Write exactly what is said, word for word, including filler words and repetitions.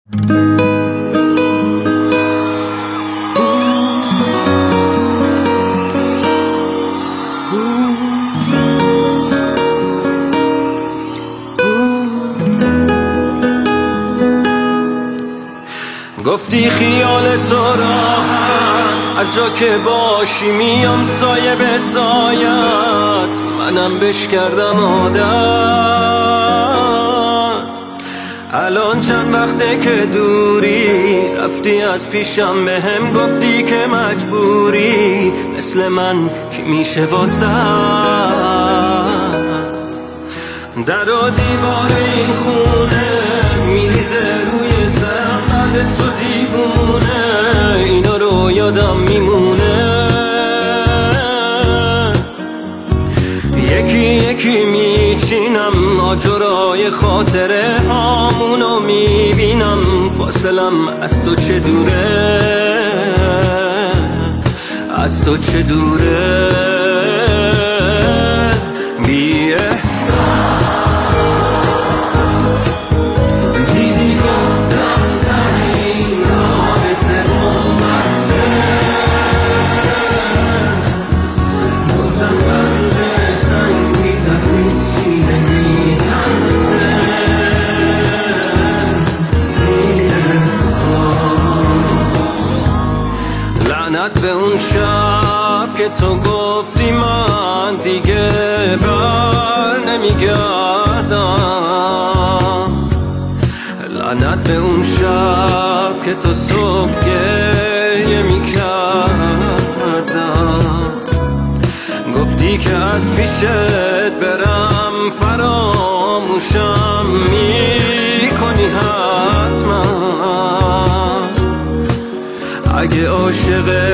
گفتی خیال تو راحت هر جا که باشی میام سایه به سایت، منم بش کردم عادت. الان چند وقته که دوری رفتی از پیشم، به هم گفتی که مجبوری مثل من کی میشه واسط. در و دیوار این خونه میریزه روی سرم قد تو دیوونه، اینا رو یادم میمونه. یکی یکی میچینم آجرای خاطره هامونو میبینم، فاصلم از تو چه دوره، از تو چه دوره. بی به اون شب که تو گفتی من دیگه بر نمیگردم، لعنت به اون شب که تو صبح گریه میکردم. گفتی که از پیشت برم فراموشم میکنی حتما، اگه عاشق